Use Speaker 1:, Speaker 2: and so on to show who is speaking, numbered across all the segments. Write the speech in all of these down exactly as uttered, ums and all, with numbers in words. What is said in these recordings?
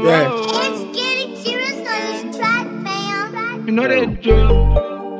Speaker 1: Yeah.
Speaker 2: It's getting serious on this track, fam.
Speaker 3: You know that drill.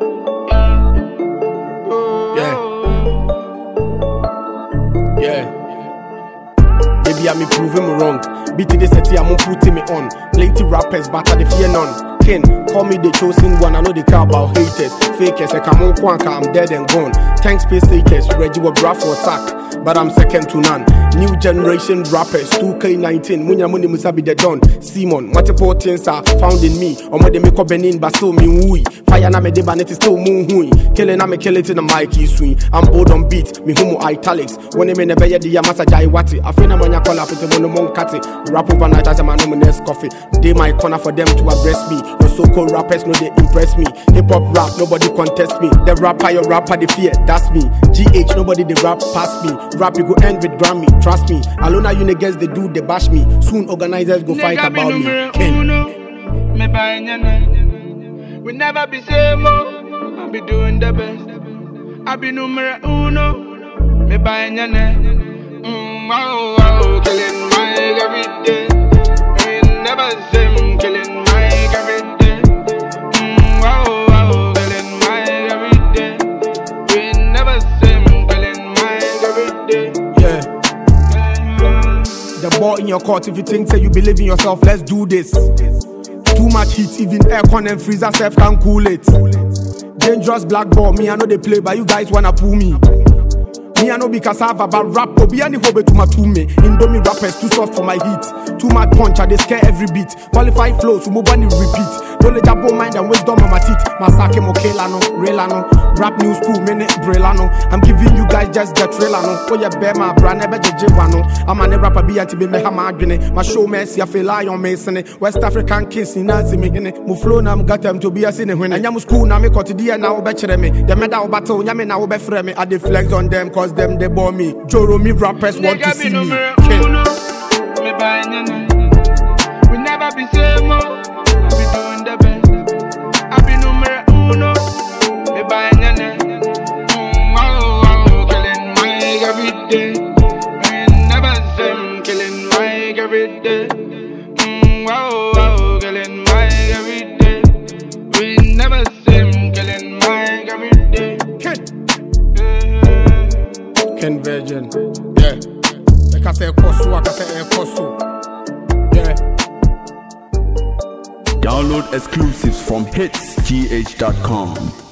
Speaker 1: Yeah. Yeah. Maybe I'm proving me wrong. Beat the city, I'm putting me on. Plenty rappers, but I fear none. Ken, call me the chosen one. I know they care about haters, fakers. I come on, Kwanka, I'm dead and gone. Thanks, space haters. Reggie was bra for sack, but I'm second to none. New generation rappers, two K nineteen. Munya Muni Musabi the Don. Simon, multiple things are found in me. Or what they make up Benin, but still me wui. Fire na me de banet is still moon hui. Killing na me kill it in the mic, swing. I'm bold on beat, me homo italics. When they never yet the Yamasa Jai Wati. I feel na when you call up with the mono kati. Rap overnight as a man no next coffee. They my corner for them to address me. Your so-called rappers know they impress me. Hip-hop rap, nobody contest me. The rapper, your rapper, the fear, that's me. G H, nobody the rap past me. Rap, you go end with Grammy, trust me. Alone you niggas, they do, they bash me. Soon organizers go fight about me. Ken.
Speaker 3: Me buying your name. We never be same, oh. I be doing the best. I be numero uno. Me buying your name. Mm, wow, wow, killing my every day. We never same, killing my every day. Mm, wow, wow, killing my every day. We never same, killing my every day.
Speaker 1: Yeah. The ball in your court, if you think say you believe in yourself, let's do this. Too much heat, even aircon and freezer self can cool it. Dangerous black ball, me I know they play, but you guys wanna pull me. Me I know be cassava, but rap go be any hobe to my two me. Indomie rappers too soft for my heat. Too much punch, I they scare every beat. Qualified flow, so move on repeat. Knowledge about mind and wisdom on my teeth. Masake mokelano, relano. Rap new school, minute brelano. I'm giving you guys just the trailano. Oh yeah, bear my brand, never jejewano. I'm a rapper be at be me hamagine. My show messy, I feel like on Mason. West African kiss in Nancy me in it. Muflo na got them to be a sinner when I am school now me cut the dia now better me. The medal battle, yame now be frame me. I dey flex on them cause them they bore me. Joro me rappers want to see me.
Speaker 3: Me buying your name. We never be same, oh. I be doing the best. I be numero uno. Me buying your name. Mm, wow, wow, killing my every day. We never same, killing my every day. Mm, wow, wow, killing my every day. We never same, killing my every day.
Speaker 1: Ken. Ken Virgin, yeah. Like I say, Kosu, I say, Kosu, yeah.
Speaker 4: Download exclusives from hits g h dot com.